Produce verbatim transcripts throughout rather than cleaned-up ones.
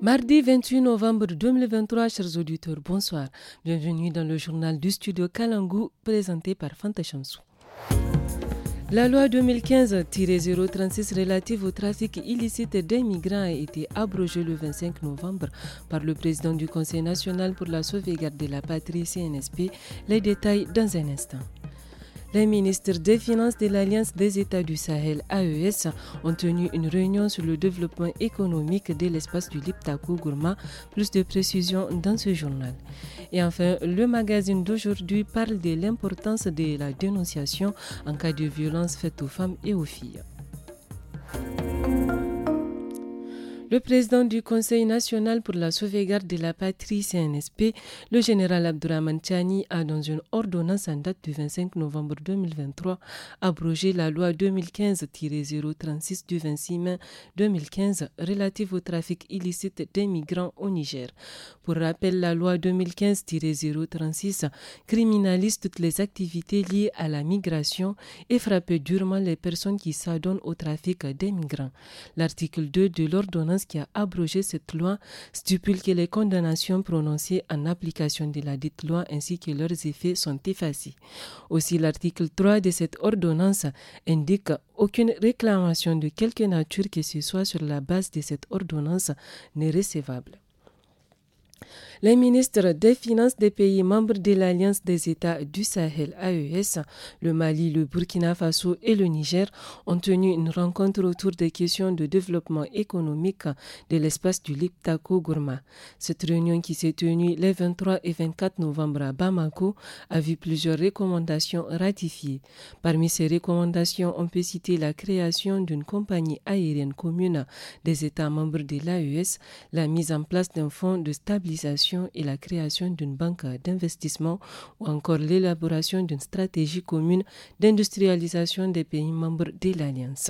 Mardi vingt-huit novembre deux mille vingt-trois, chers auditeurs, bonsoir. Bienvenue dans le journal du studio Kalangu, présenté par Fanta Chamsou. La loi deux mille quinze zéro trente-six relative au trafic illicite des migrants a été abrogée le vingt-cinq novembre par le président du Conseil national pour la sauvegarde de la patrie C N S P. Les détails dans un instant. Les ministres des Finances de l'Alliance des États du Sahel, A E S, ont tenu une réunion sur le développement économique de l'espace du Liptako-Gourma. Plus de précisions dans ce journal. Et enfin, le magazine d'aujourd'hui parle de l'importance de la dénonciation en cas de violence faite aux femmes et aux filles. Le président du Conseil national pour la sauvegarde de la patrie C N S P, le général Abdourahmane Tchani, a dans une ordonnance en date du vingt-cinq novembre deux mille vingt-trois abrogé la loi deux mille quinze zéro trente-six du vingt-six mai deux mille quinze relative au trafic illicite des migrants au Niger. Pour rappel, la loi deux mille quinze zéro trente-six criminalise toutes les activités liées à la migration et frappe durement les personnes qui s'adonnent au trafic des migrants. L'article deux de l'ordonnance qui a abrogé cette loi stipule que les condamnations prononcées en application de la dite loi ainsi que leurs effets sont effacés. Aussi, l'article trois de cette ordonnance indique aucune réclamation de quelque nature que ce soit sur la base de cette ordonnance n'est recevable. Les ministres des Finances des pays membres de l'Alliance des États du Sahel, A E S, le Mali, le Burkina Faso et le Niger ont tenu une rencontre autour des questions de développement économique de l'espace du Liptako-Gourma. Cette réunion qui s'est tenue les vingt-trois et vingt-quatre novembre à Bamako a vu plusieurs recommandations ratifiées. Parmi ces recommandations, on peut citer la création d'une compagnie aérienne commune des États membres de l'A E S, la mise en place d'un fonds de stabilisation et la création d'une banque d'investissement ou encore l'élaboration d'une stratégie commune d'industrialisation des pays membres de l'Alliance.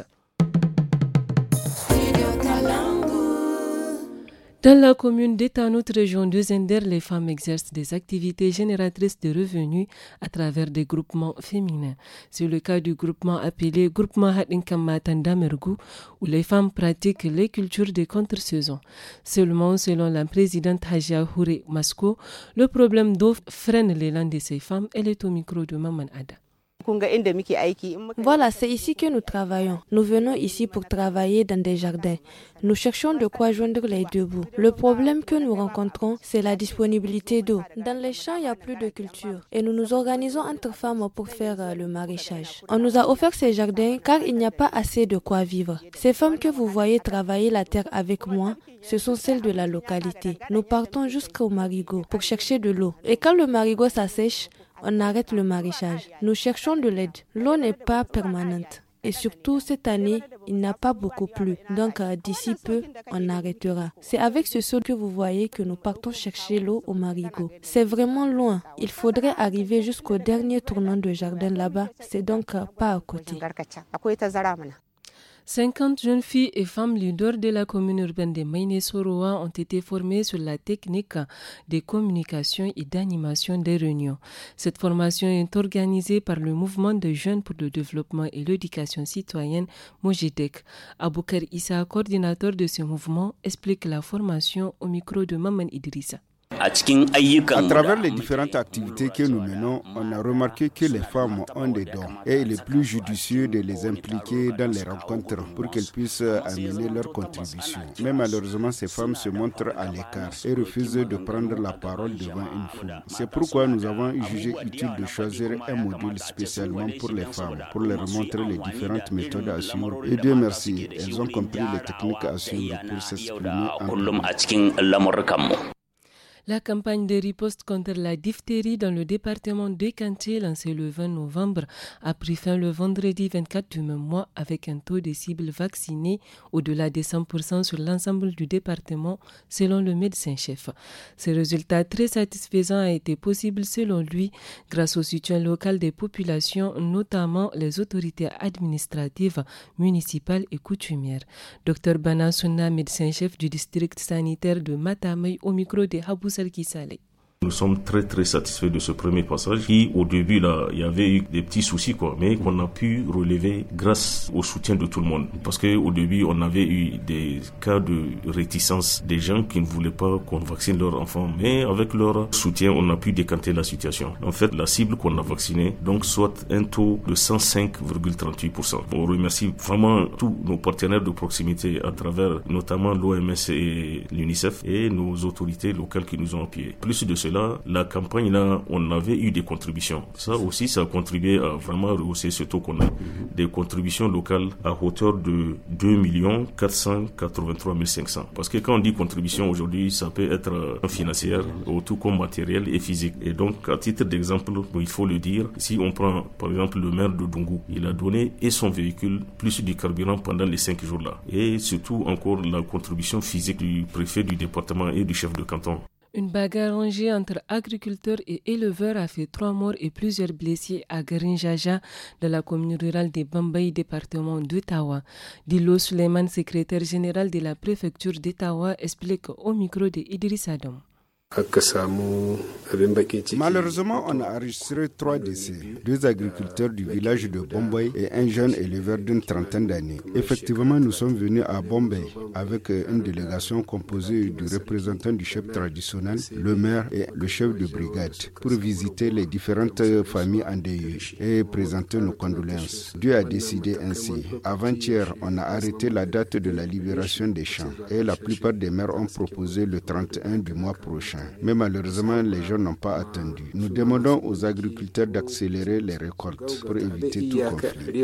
Dans la commune d'Etanout, région de Zender, les femmes exercent des activités génératrices de revenus à travers des groupements féminins. C'est le cas du groupement appelé Groupement Hadinkan Matan Damergu, où les femmes pratiquent les cultures de contre-saison. Seulement, selon la présidente Hajia Houre Masko, le problème d'eau freine l'élan de ces femmes. Elle est au micro de Maman Ada. Voilà, c'est ici que nous travaillons. Nous venons ici pour travailler dans des jardins. Nous cherchons de quoi joindre les deux bouts. Le problème que nous rencontrons, c'est la disponibilité d'eau. Dans les champs, il n'y a plus de culture. Et nous nous organisons entre femmes pour faire le maraîchage. On nous a offert ces jardins car il n'y a pas assez de quoi vivre. Ces femmes que vous voyez travailler la terre avec moi, ce sont celles de la localité. Nous partons jusqu'au marigot pour chercher de l'eau. Et quand le marigot s'assèche, on arrête le maraîchage. Nous cherchons de l'aide. L'eau n'est pas permanente. Et surtout, cette année, il n'a pas beaucoup plu. Donc, euh, d'ici peu, on arrêtera. C'est avec ce seau que vous voyez que nous partons chercher l'eau au marigot. C'est vraiment loin. Il faudrait arriver jusqu'au dernier tournant de jardin là-bas. C'est donc euh, pas à côté. cinquante jeunes filles et femmes leaders de la commune urbaine de Mainé-Soroa ont été formées sur la technique de communication et d'animation des réunions. Cette formation est organisée par le mouvement de jeunes pour le développement et l'éducation citoyenne Mojidek. Aboukar Issa, coordinateur de ce mouvement, explique la formation au micro de Maman Idrissa. À travers les différentes activités que nous menons, on a remarqué que les femmes ont des dons et il est plus judicieux de les impliquer dans les rencontres pour qu'elles puissent amener leur contribution. Mais malheureusement, ces femmes se montrent à l'écart et refusent de prendre la parole devant une foule. C'est pourquoi nous avons jugé utile de choisir un module spécialement pour les femmes, pour leur montrer les différentes méthodes à suivre. Et Dieu merci, elles ont compris les techniques à suivre pour s'exprimer en La campagne de riposte contre la diphtérie dans le département de Kanté, lancée le vingt novembre, a pris fin le vendredi vingt-quatre du même mois avec un taux de cibles vaccinées au-delà de cent pour cent sur l'ensemble du département, selon le médecin-chef. Ce résultat très satisfaisant a été possible, selon lui, grâce au soutien local des populations, notamment les autorités administratives, municipales et coutumières. Docteur Bana Sunna, médecin-chef du district sanitaire de Matamei, au micro de Habou Salki Saleh. Nous sommes très très satisfaits de ce premier passage qui, au début, là, il y avait eu des petits soucis, quoi, mais qu'on a pu relever grâce au soutien de tout le monde. Parce que au début, on avait eu des cas de réticence des gens qui ne voulaient pas qu'on vaccine leurs enfants, mais avec leur soutien, on a pu décanter la situation. En fait, la cible qu'on a vaccinée, donc, soit un taux de cent cinq virgule trente-huit pour cent. On remercie vraiment tous nos partenaires de proximité à travers notamment l'O M S et l'UNICEF et nos autorités locales qui nous ont appuyés. Plus de cela, la campagne là, on avait eu des contributions. Ça aussi, ça a contribué à vraiment rehausser ce taux qu'on a. Des contributions locales à hauteur de deux millions quatre cent quatre-vingt-trois mille cinq cents. Parce que quand on dit contribution aujourd'hui, ça peut être financière, tout comme matériel et physique. Et donc, à titre d'exemple, il faut le dire, si on prend par exemple le maire de Dungu, il a donné et son véhicule plus du carburant pendant les cinq jours là. Et surtout encore la contribution physique du préfet du département et du chef de canton. Une bagarre rangée entre agriculteurs et éleveurs a fait trois morts et plusieurs blessés à Garinjaja, de la commune rurale de Bambay, département d'Ottawa. Dilo Suleiman, secrétaire général de la préfecture d'Ottawa, explique au micro de Idriss Adam. Malheureusement, on a enregistré trois décès, deux agriculteurs du village de Bombay et un jeune éleveur d'une trentaine d'années. Effectivement, nous sommes venus à Bombay avec une délégation composée du représentant du chef traditionnel, le maire et le chef de brigade pour visiter les différentes familles endeuillées et présenter nos condoléances. Dieu a décidé ainsi. Avant-hier, on a arrêté la date de la libération des champs et la plupart des maires ont proposé le trente et un du mois prochain. Mais malheureusement, les gens n'ont pas attendu. Nous demandons aux agriculteurs d'accélérer les récoltes pour éviter tout conflit.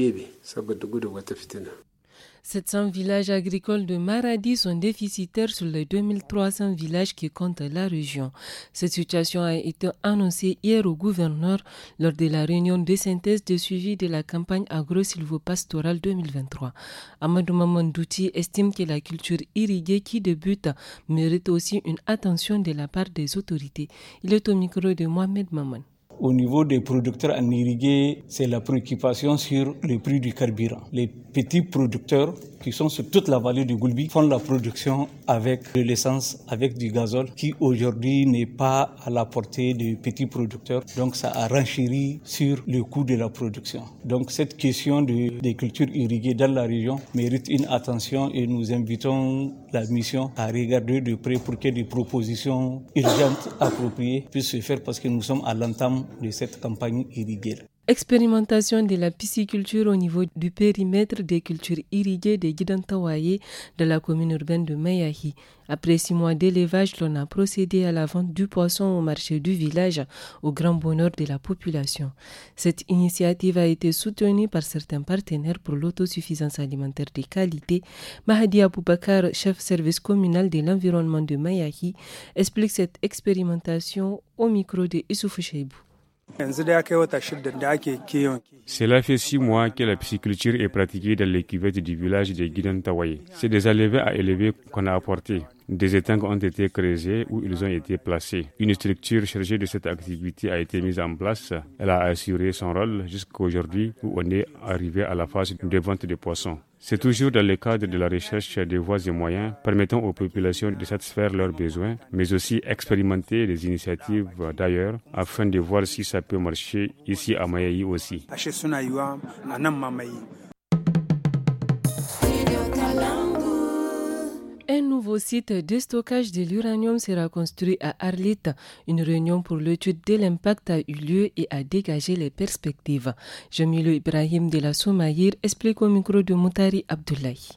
sept cents villages agricoles de Maradi sont déficitaires sur les deux mille trois cents villages qui comptent la région. Cette situation a été annoncée hier au gouverneur lors de la réunion de synthèse de suivi de la campagne agro-silvopastorale deux mille vingt-trois. Amadou Mamandouti estime que la culture irriguée qui débute mérite aussi une attention de la part des autorités. Il est au micro de Mohamed Maman. Au niveau des producteurs en irrigué, c'est la préoccupation sur le prix du carburant. Les petits producteurs qui sont sur toute la vallée du Goulbi font la production avec de l'essence, avec du gazole, qui aujourd'hui n'est pas à la portée des petits producteurs. Donc ça a renchéri sur le coût de la production. Donc cette question de, des cultures irriguées dans la région mérite une attention et nous invitons la mission à regarder de près pour que des propositions urgentes appropriées puissent se faire parce que nous sommes à l'entame de cette campagne irriguée. Expérimentation de la pisciculture au niveau du périmètre des cultures irriguées de Gidantawaye de la commune urbaine de Mayahi. Après six mois d'élevage, l'on a procédé à la vente du poisson au marché du village, au grand bonheur de la population. Cette initiative a été soutenue par certains partenaires pour l'autosuffisance alimentaire de qualité. Mahadi Aboubakar, chef service communal de l'environnement de Mayahi, explique cette expérimentation au micro de Issoufou Cheibou. Cela fait six mois que la pisciculture est pratiquée dans les cuvettes du village de Gidantawaye. C'est des alevins à élever qu'on a apportés. Des étangs ont été creusés où ils ont été placés. Une structure chargée de cette activité a été mise en place. Elle a assuré son rôle jusqu'à aujourd'hui où on est arrivé à la phase de vente de poissons. C'est toujours dans le cadre de la recherche des voies et moyens permettant aux populations de satisfaire leurs besoins, mais aussi expérimenter des initiatives d'ailleurs afin de voir si ça peut marcher ici à Mayahi aussi. Un nouveau site de stockage de l'uranium sera construit à Arlit. Une réunion pour l'étude de l'impact a eu lieu et a dégagé les perspectives. Jamilou Ibrahim de la Soumaïr explique au micro de Moutari Abdoulaye.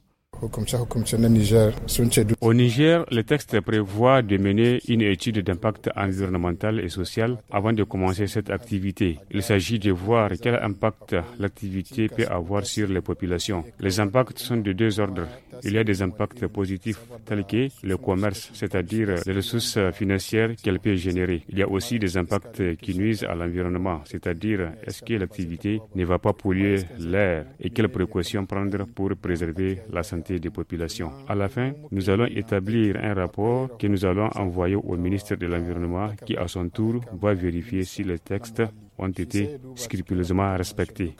Au Niger, le texte prévoit de mener une étude d'impact environnemental et social avant de commencer cette activité. Il s'agit de voir quel impact l'activité peut avoir sur les populations. Les impacts sont de deux ordres. Il y a des impacts positifs tels que le commerce, c'est-à-dire les ressources financières qu'elle peut générer. Il y a aussi des impacts qui nuisent à l'environnement, c'est-à-dire est-ce que l'activité ne va pas polluer l'air et quelles précautions prendre pour préserver la santé des populations. À la fin, nous allons établir un rapport que nous allons envoyer au ministre de l'Environnement qui, à son tour, va vérifier si les textes ont été scrupuleusement respectés.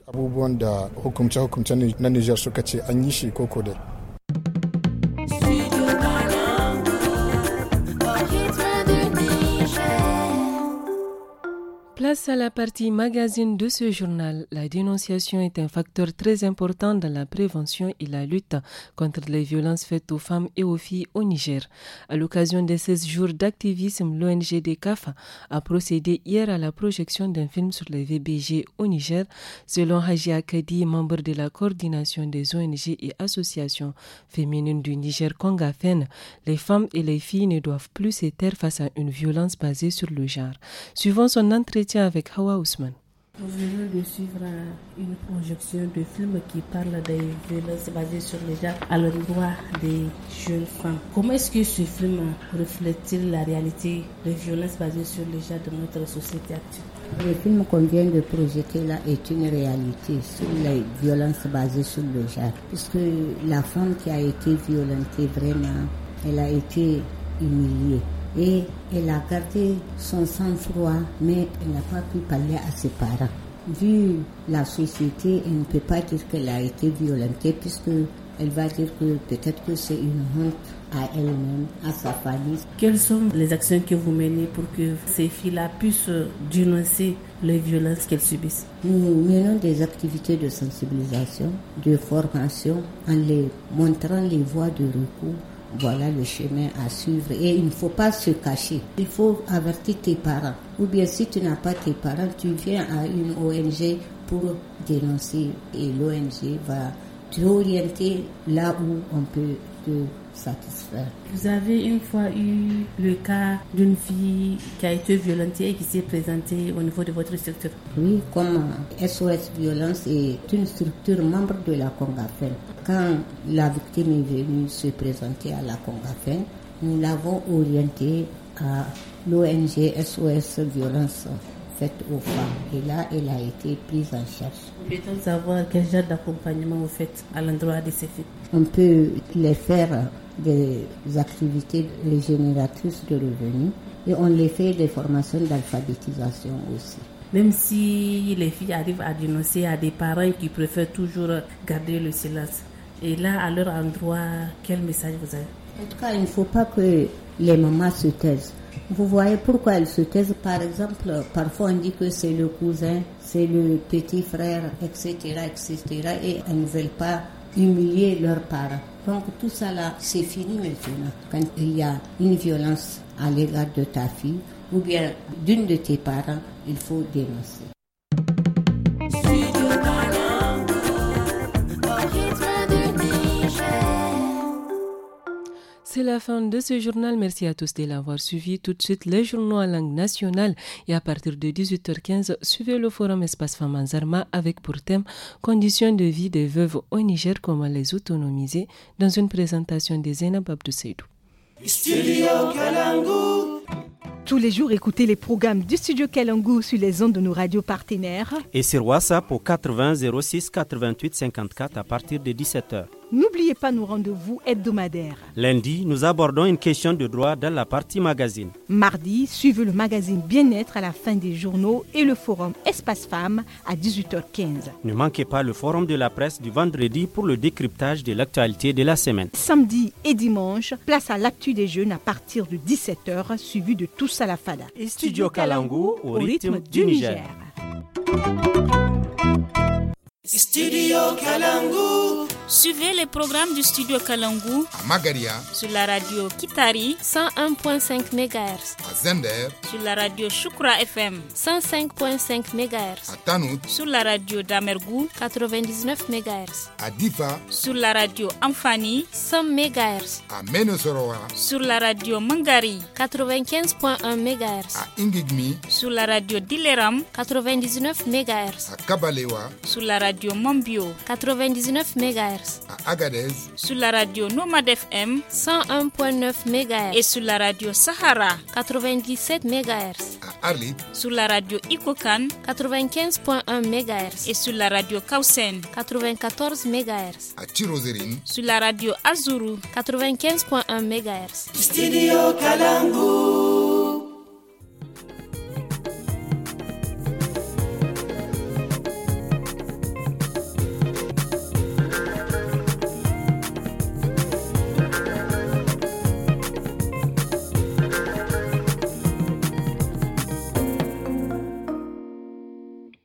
Place à la partie magazine de ce journal. La dénonciation est un facteur très important dans la prévention et la lutte contre les violences faites aux femmes et aux filles au Niger. À l'occasion de seize jours d'activisme, l'O N G D C A F a procédé hier à la projection d'un film sur les V B G au Niger. Selon Haji Akadi, membre de la coordination des O N G et associations féminines du Niger Congafen, les femmes et les filles ne doivent plus se taire face à une violence basée sur le genre. Suivant son entretien avec Hawa Ousmane. Nous venons de suivre une projection de film qui parle des violences basées sur le genre à l'endroit des jeunes femmes. Comment est-ce que ce film reflète-t-il la réalité des violences basées sur le genre de notre société actuelle? Le film qu'on vient de projeter là est une réalité sur les violences basées sur le genre. Puisque la femme qui a été violentée vraiment, elle a été humiliée. Et elle a gardé son sang-froid, mais elle n'a pas pu parler à ses parents. Vu la société, elle ne peut pas dire qu'elle a été violentée, puisqu'elle va dire que peut-être que c'est une honte à elle-même, à sa famille. Quelles sont les actions que vous menez pour que ces filles-là puissent dénoncer les violences qu'elles subissent? Nous menons des activités de sensibilisation, de formation, en les montrant les voies de recours. Voilà le chemin à suivre et il ne faut pas se cacher. Il faut avertir tes parents. Ou bien si tu n'as pas tes parents, tu viens à une O N G pour dénoncer et l'O N G va t'orienter là où on peut te satisfaire. Vous avez une fois eu le cas d'une fille qui a été violentée et qui s'est présentée au niveau de votre structure? Oui, comme S O S Violence est une structure membre de la Congafen. Quand la victime est venue se présenter à la Congafen, nous l'avons orientée à l'O N G S O S Violence faite aux femmes. Et là, elle a été prise en charge. Peut-on savoir quel genre d'accompagnement vous faites à l'endroit de ces filles? On peut les faire des activités génératrices de revenus et on les fait des formations d'alphabétisation aussi. Même si les filles arrivent à dénoncer à des parents qui préfèrent toujours garder le silence. Et là, à leur endroit, quel message vous avez? En tout cas, il ne faut pas que les mamans se taisent. Vous voyez pourquoi elles se taisent? Par exemple, parfois on dit que c'est le cousin, c'est le petit frère, et cetera, et cetera. Et elles ne veulent pas humilier leurs parents. Donc tout ça là, c'est fini maintenant. Quand il y a une violence à l'égard de ta fille ou bien d'une de tes parents, il faut dénoncer. C'est la fin de ce journal. Merci à tous de l'avoir suivi. Tout de suite, les journaux en langue nationale. Et à partir de dix-huit heures quinze, suivez le forum Espace Femmes en Zarma avec pour thème Conditions de vie des veuves au Niger, comment les autonomiser, dans une présentation de Zainab Abdou Seydou. Studio Kalangu. Tous les jours, écoutez les programmes du Studio Kalangu sur les ondes de nos radios partenaires. Et sur WhatsApp au quatre-vingts zéro six quatre-vingt-huit cinquante-quatre à partir de dix-sept heures. N'oubliez pas nos rendez-vous hebdomadaires. Lundi, nous abordons une question de droit dans la partie magazine. Mardi, suivez le magazine Bien-être à la fin des journaux et le forum Espace Femmes à dix-huit heures quinze. Ne manquez pas le forum de la presse du vendredi pour le décryptage de l'actualité de la semaine. Samedi et dimanche, place à l'actu des jeunes à partir de dix-sept heures, suivi de Tous à la Fada. Et Studio Kalangu au rythme du Niger. Studio Kalangu. Suivez les programmes du Studio Kalangu à Magaria sur la radio Kitari cent un virgule cinq mégahertz, à Zender sur la radio Shukra F M cent cinq virgule cinq mégahertz, à Tanout sur la radio Damergou quatre-vingt-dix-neuf mégahertz, à Difa sur la radio Amfani cent mégahertz, à Menosoroa sur la radio Mangari quatre-vingt-quinze virgule un mégahertz, à Ingigmi sur la radio Dileram quatre-vingt-dix-neuf mégahertz, à Kabalewa sur la radio Mombio quatre-vingt-dix-neuf mégahertz, à Agadez sur la radio Nomad F M cent un virgule neuf mégahertz et sur la radio Sahara quatre-vingt-dix-sept mégahertz, à Arlit sur la radio Ikokan quatre-vingt-quinze virgule un mégahertz et sur la radio Kausen quatre-vingt-quatorze mégahertz, à Tirozérine sur la radio Azuru quatre-vingt-quinze virgule un mégahertz. Studio Kalangu.